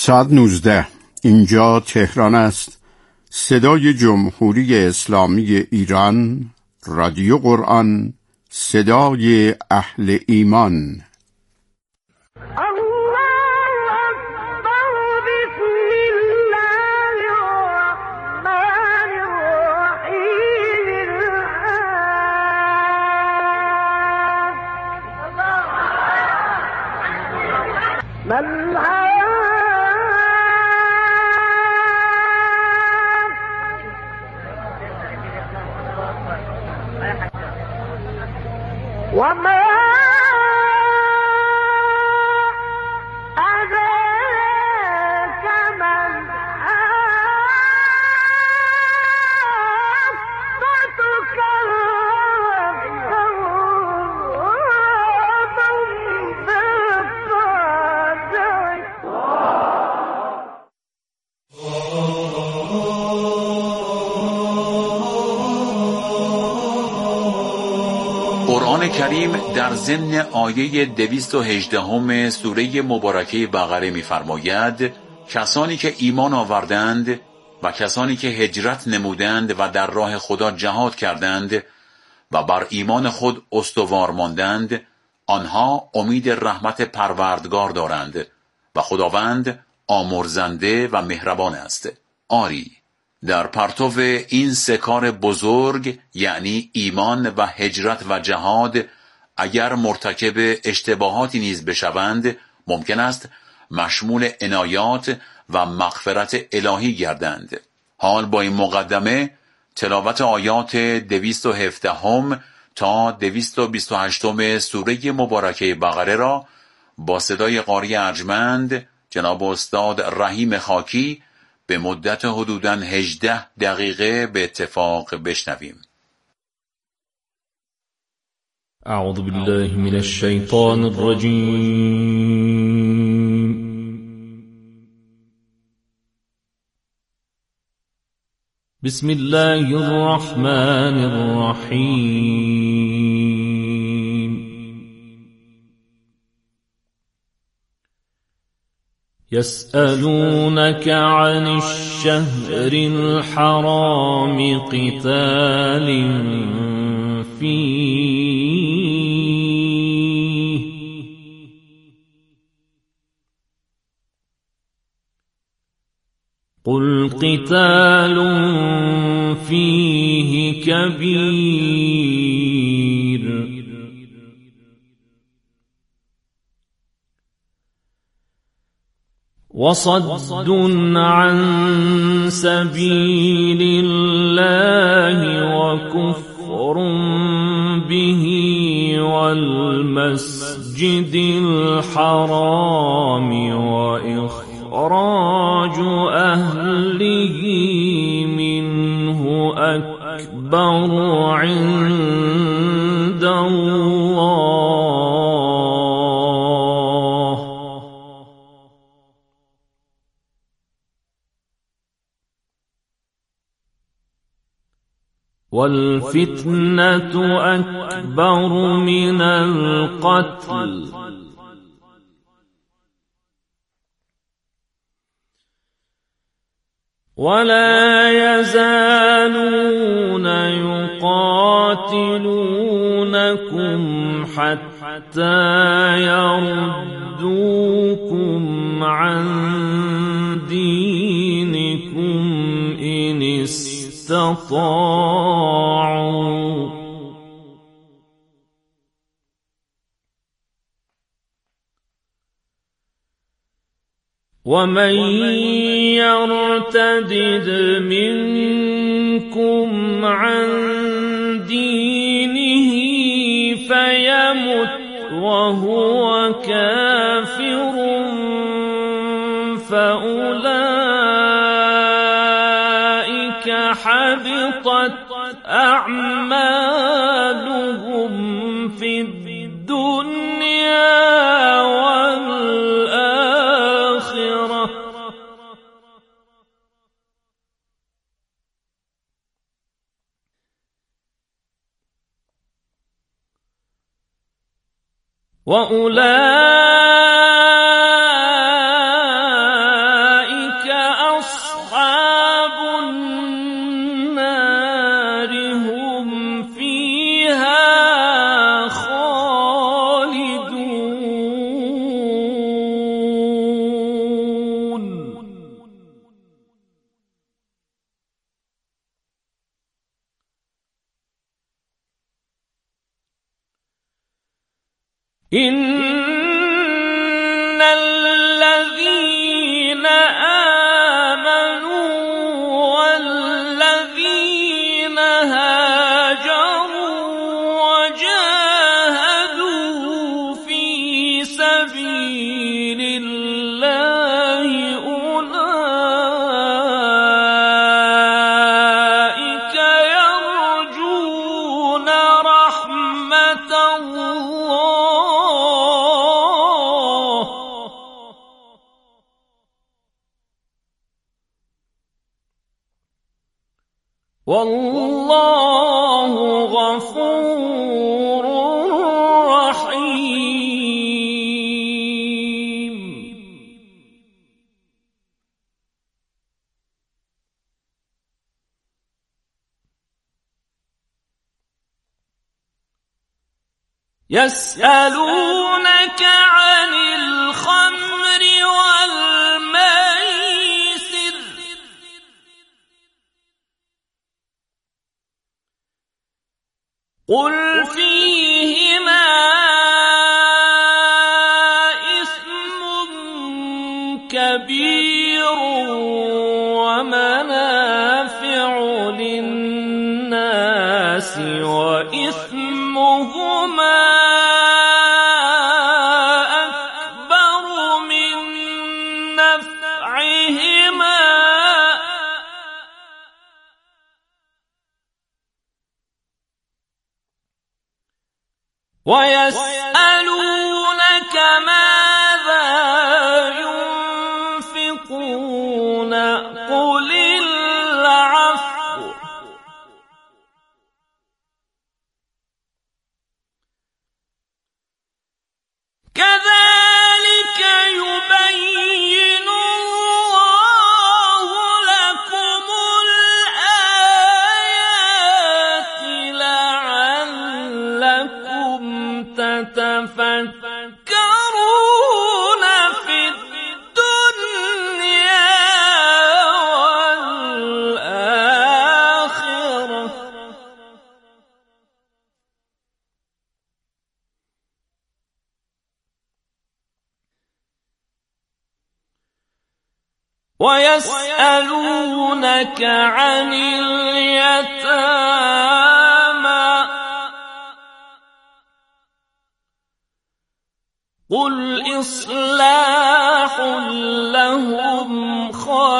ساعت 19. اینجا تهران است. صدای جمهوری اسلامی ایران، رادیو قرآن، صدای اهل ایمان. وما أدراك ما قرآن کریم در ضمن آیه 218 سوره مبارکه بقره می‌فرماید کسانی که ایمان آوردند و کسانی که هجرت نمودند و در راه خدا جهاد کردند و بر ایمان خود استوار ماندند، آنها امید رحمت پروردگار دارند و خداوند آمرزنده و مهربان است. آری، در پرتو این سه کار بزرگ یعنی ایمان و هجرت و جهاد اگر مرتکب اشتباهاتی نیز بشوند ممکن است مشمول عنایات و مغفرت الهی گردند. حال با این مقدمه تلاوت آیات 217 تا 228 سوره مبارکه بقره را با صدای قاری ارجمند جناب استاد رحیم خاکی به مدت حدوداً 18 دقیقه به اتفاق بشنویم. اعوذ بالله من الشیطان الرجیم. بسم الله الرحمن الرحیم. يسألونك عن الشهر الحرام قتال فيه قل قتال فيه كبير وصد عن سبيل الله وكفر به والمسجد الحرام وإخراج أهله منه أكبر عند الله والفتنة أكبر من القتل ولا يزالون يقاتلونكم حتى يردوكم عن دينكم إن استطاعوا ومن يرتدد منكم عن دينه فيمت وهو كافر فأولئك حبطت أعمالهم في الدنيا والآخرة وأولئك إن الذين آمنوا والذين هاجروا وجاهدوا في سبيل الله أولئك يرجون رحمة الله، والله غفور رحيم. يسألونك عن الخمر والميسر قل فيهما إثم كبير ومنافع للناس وإثمهما أكبر من نفعهما ويسألونك ماذا ينفقون قل العفو كذلك يبين الله لكم الآيات لعلكم تتفكرون في الدنيا والآخرة. ويسألونك عن اليتامى قل إصلاح لهم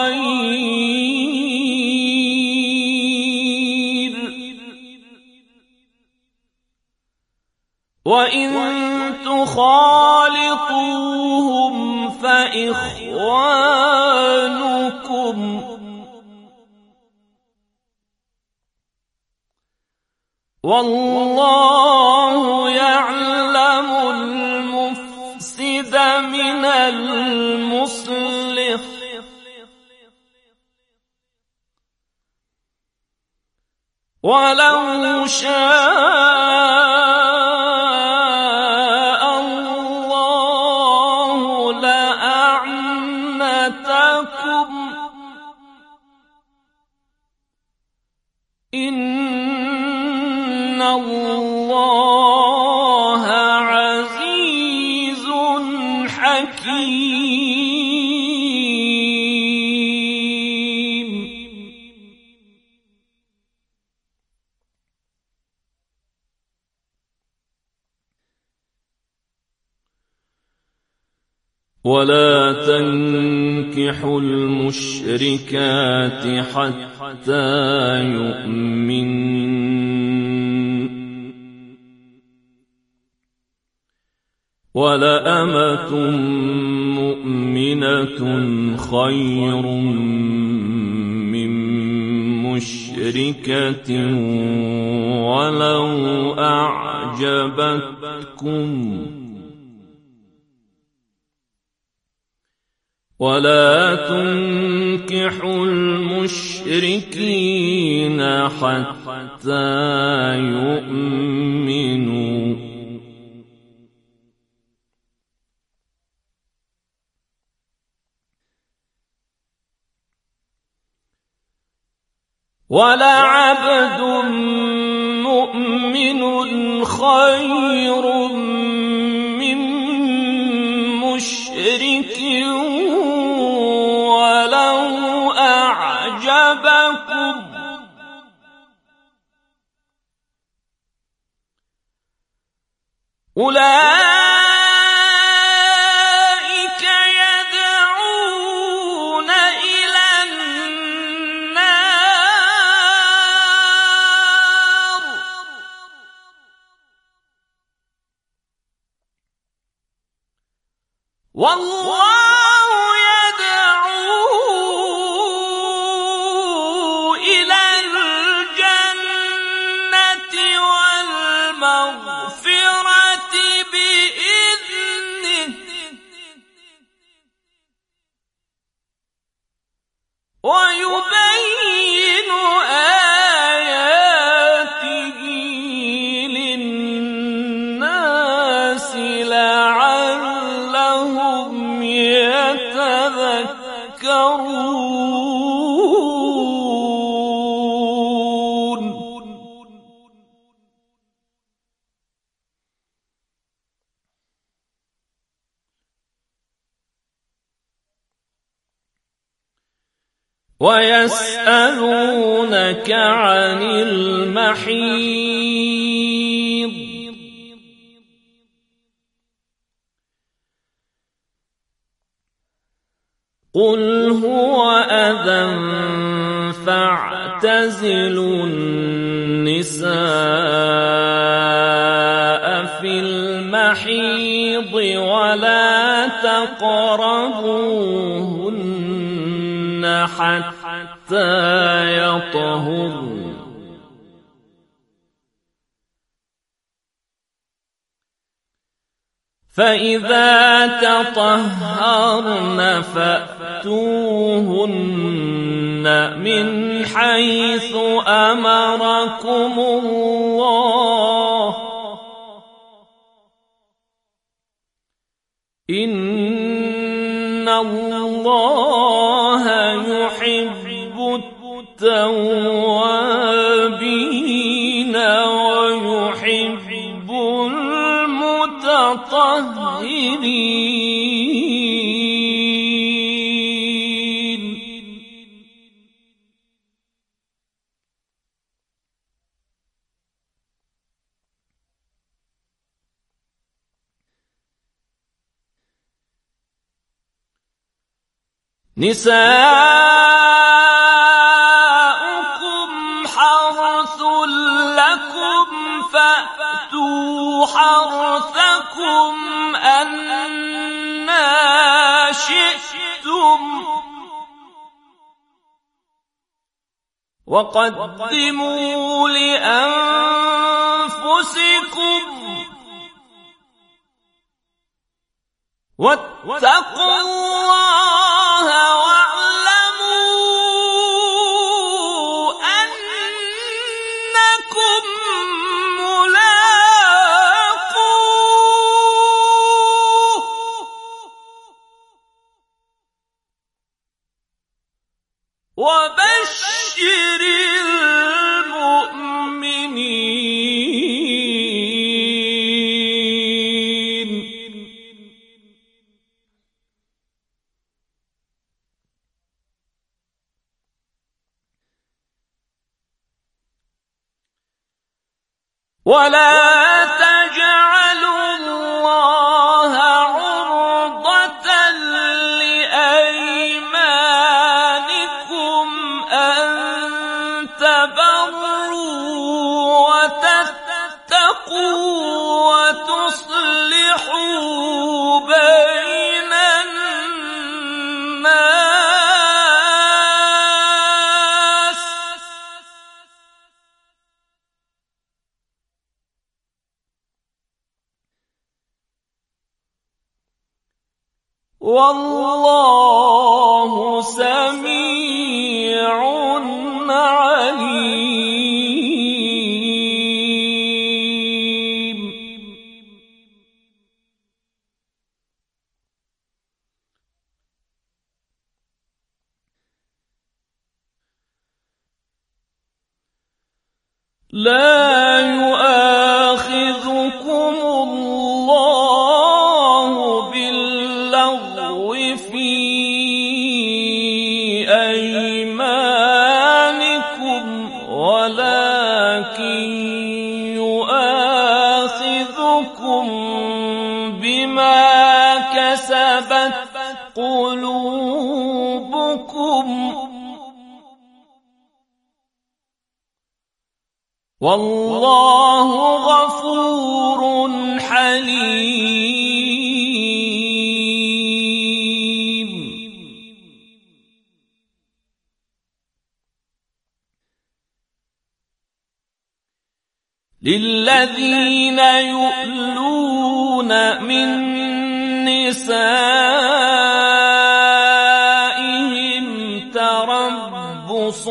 خير وإن تخالطوهم فإخوانكم والله يعلم المفسد من المصلح ولو شاء الله لأعنتكم إن الله عزيز حكيم. ولا تنكحوا المشركات حتى يؤمن ولأمة مؤمنة خير من مشركة ولو أعجبتكم ولا تنكحوا المشركين حتى يؤمنوا ولعبد مؤمن خير من أولئك يدعون إلى النار والله يدعو إلى الجنة والمغفرة بإذنه ويبين آياته للناس لعلهم يتذكرون. ويسألونك عن المحيض قل هو أذى فاعتزلوا النساء في المحيض ولا تقربوهن حتى يطهرن فإذا تطهرن فأتوهن من حيث أمركم الله إن الله يحب التوابين ويحب المتطهرين. نساؤكم حرث لكم فأتوا حرثكم أنى شئتم وقدموا لأنفسكم واتقوا الله واعلموا أنكم ملاقوه وبشر المؤمنين. ولا تجعلوا الله عرضة لأيمانكم أن تبروا وتتقوا وتصلحوا بين الناس والله سميع عليم. لا يؤاخذكم الله باللغو في أيمانكم ولكن يؤاخذكم يؤاخذكم بما كسبت قلوبكم والله غفور حليم. للذين يؤلون من نسائهم تربص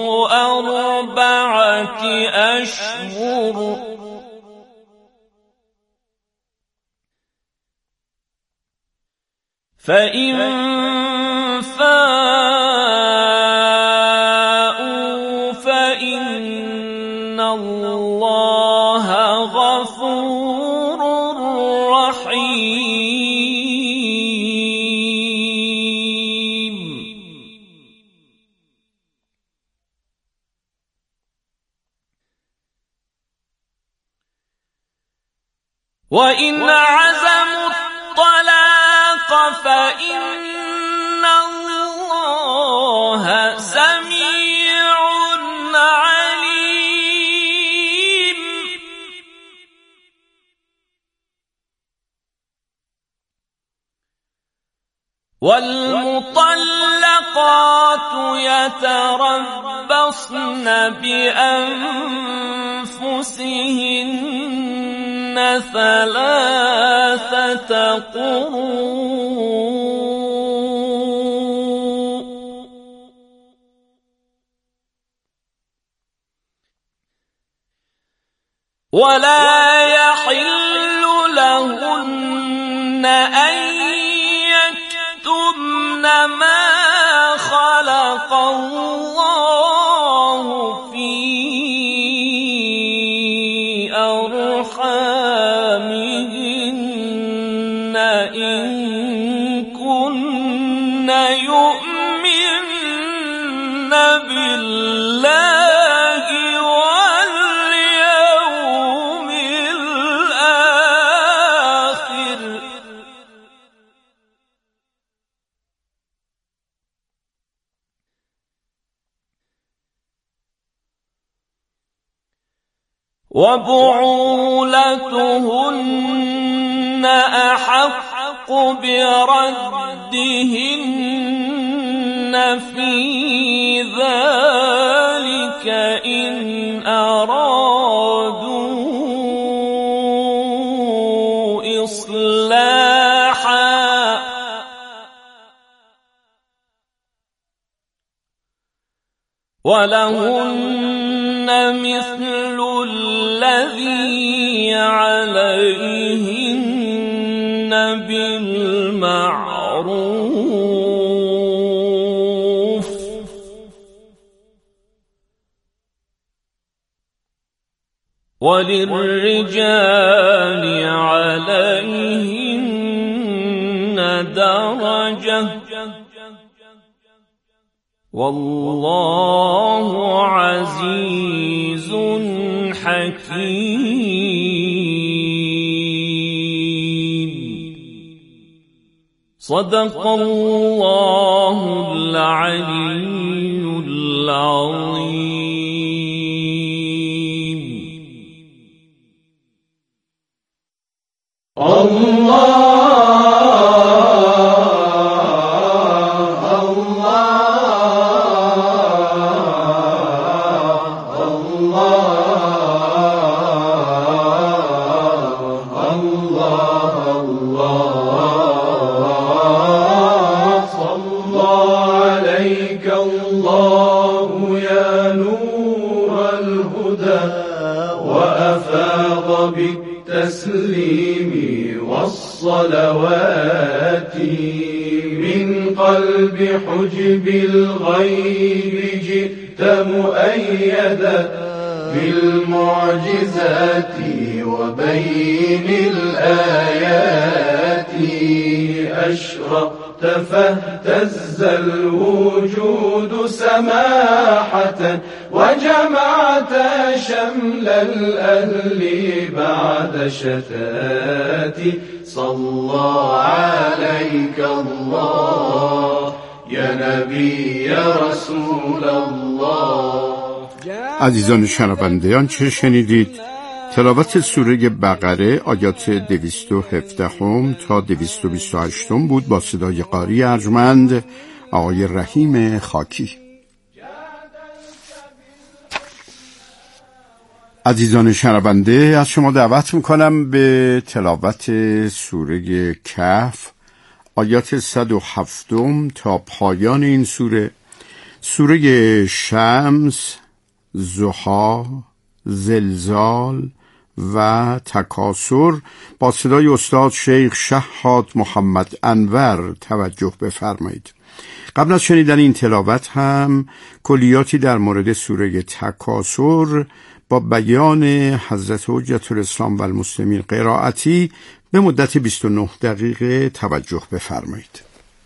4 أشهر فإن فاءوا فإن الله غفور رحيم. وإن عزموا الطلاق فإن الله سميع عليم. والمطلقات يتربصن بأنفسهن 3 قروء ولا يحل لهن أن يكتمن ما خلق الله في أرحامهن إن كن يؤمن بالله واليوم الآخر وبعولتهن أحق بردهن في ذلك إن أرادوا إصلاحا ولهن مثل الذي عليهن بالمعروف وللرجال عليهن درجة والله عزيز حكيم. صدق الله العلي العظيم. بالتسليم والصلوات من قلب حجب الغيب جئت مؤيدا بالمعجزات وبين الآيات أشرقت فاهتز الوجود سماحة وجمعت شمل الأهل بعد شتات صلى عليك الله يا نبي يا رسول الله. عزیزان شنونده، آنچه شنیدید تلاوت سوره بقره آیات 217 تا 228 بود با صدای قاری ارجمند آقای رحیم خاکی. عزیزان شنونده، از شما دعوت میکنم به تلاوت سوره کهف آیات 107 تا پایان این سوره. سوره شمس، ضحی، زلزال و تکاثر با صدای استاد شیخ شهاد محمد انور توجه بفرمایید. قبل از شنیدن این تلاوت هم کلیاتی در مورد سوره تکاثر با بیان حضرت حجت الاسلام و المسلمین قرائتی به مدت 29 دقیقه توجه بفرمایید.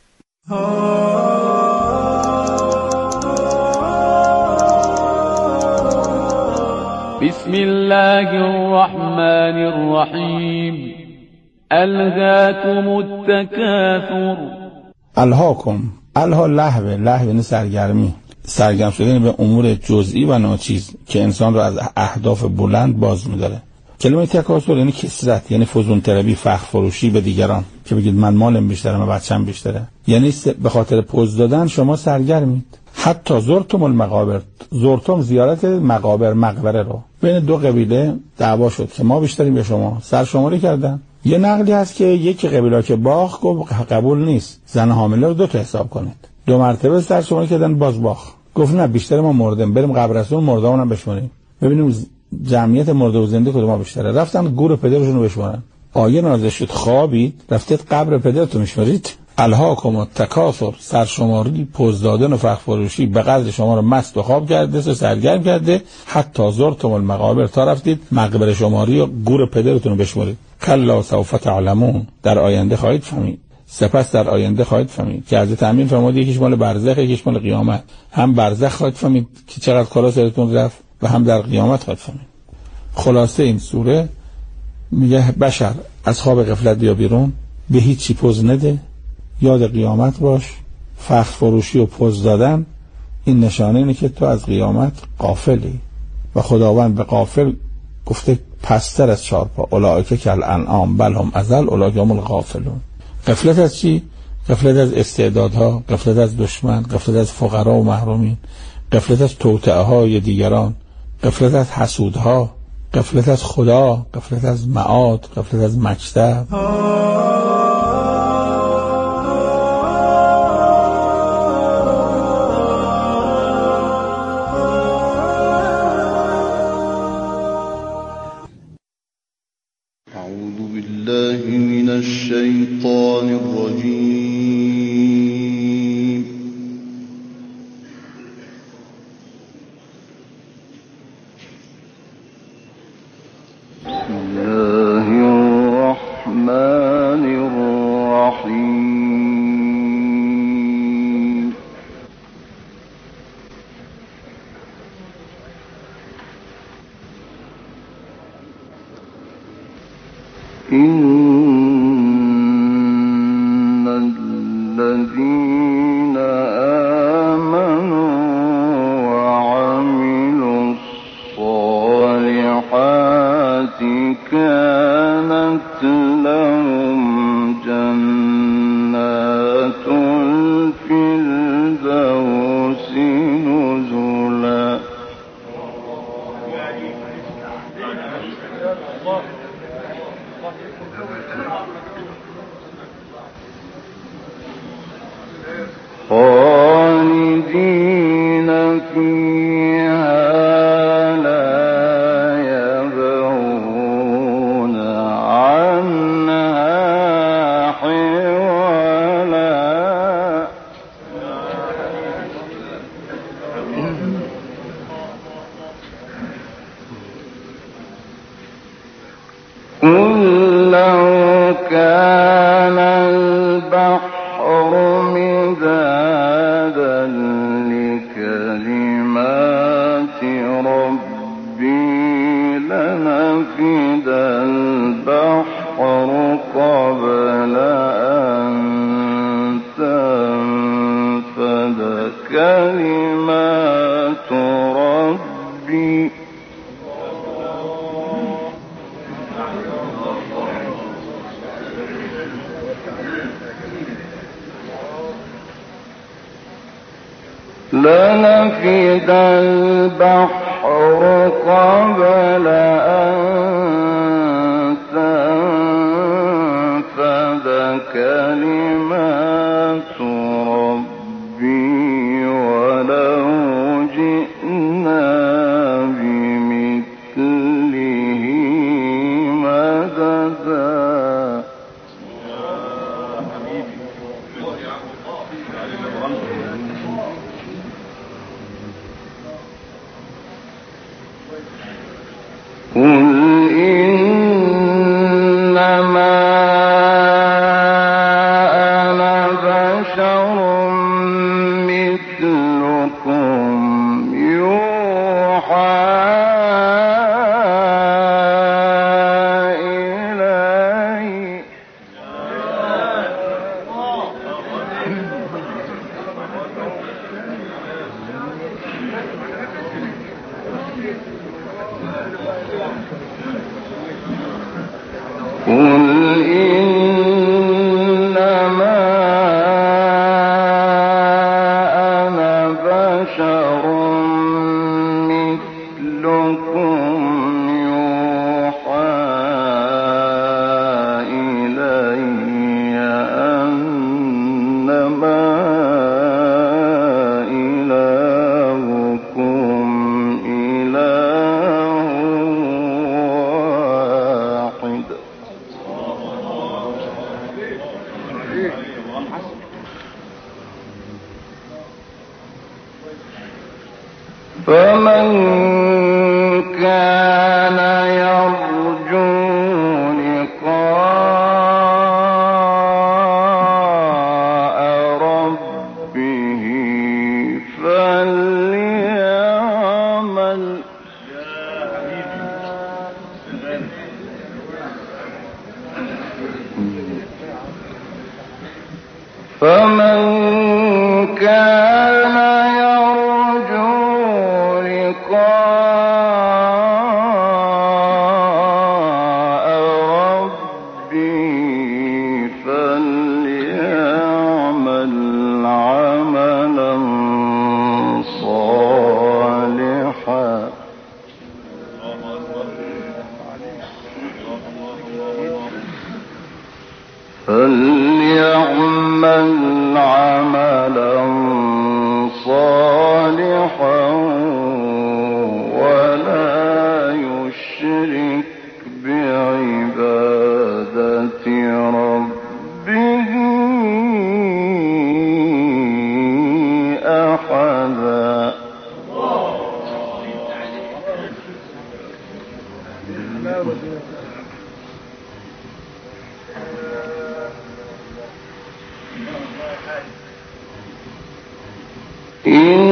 بسم الله الرحمن الرحیم. الهاکم التکاثر. الهاکم، الها لهو یعنی سرگرم شدن به امور جزئی و ناچیز که انسان را از اهداف بلند باز می‌داره. کلمه تکاثر یعنی کثرت، یعنی فزون طلبی، فخر فروشی به دیگران، که بگید من مالم بیشتره، من بچه‌م بیشتره، یعنی به خاطر پوز دادن شما سرگرمید. حتی زرتم المقابر، زرتم زیارت مقبره رو. بین دو قبیله دعوا شد که ما بیشتریم یا شما، سرشماری کردن. یه نقلی هست که یکی قبیله که باخ گفت قبول نیست، زن حامله رو 2 تا حساب کنید. 2 مرتبه سرشماری کردن، باز باخ. گفت نه، بیشتر ما مردیم، بریم قبر رسول مردامون هم بشماریم ببینیم جمعیت مرده و زنده کدوم بیشتره. رفتن گور پدرشون رو بشمارن. آیه نازل شد خوابید رفتید قبر پدرتون میشمارید. الهاکم التکاثر، سرشماری، پوز دادن و فخر فروشی به قدر شما رو مست و خواب کرده، سرگرم کرده، حتی زرتم المقابر، تا رفتید مقبره شماری و گور پدرتون رو بشمارید. کلا سوف تعلمون، در آینده خواهید فهمید. سپس در آینده خواهید فهمید که حضرت امین فرمود یکیش مال برزخ، یکیش مال قیامت. هم برزخ خواهید فهمید که چقدر کارا سرتون رفت و هم در قیامت خواهید فهمید. خلاصه این سوره میگه بشر از خواب غفلت بیا بیرون، به هیچ چی پوز نده، یاد قیامت باش. فخر فروشی و پوز دادن این نشانه اینه که تو از قیامت غافلی و خداوند به غافل گفته پستر از 4 پا، اولئک کالانعام بل هم اضل اولئک هم الغافلون. غفلت از چی؟ غفلت از استعدادها، غفلت از دشمن، غفلت از فقرا و محرومین، غفلت از توطئه های دیگران، غفلت از حسودها، غفلت از خدا، غفلت از معاد، غفلت از مکتب. اعوذ بالله من الشیطان الرجیم. بسم الله الرحمن الرحیم. إن الذين آمنوا وعملوا الصالحات كانت لهم جنات الفردوس نزلا. خالدين فيها لا يبغون عنها حولا. قل لو كان البحر قبل أن تنفذ كلمات ربي لنفد البحر قبل أن تنفذ كلمات ربي ولو جئنا بمثله مددا قل إنما أنا بشر مثلكم يوحى إلي قل إنما أنا بشر مثلكم يوحى إلي أنما إلهكم إله واحد فمن كان يرجو لقاء ربه فليعمل فمن كان يرجو لقاء ربه فليعمل عملا صالحا فليعمل عملا صالحا ولا يشرك بعبادة ربه أحدا إن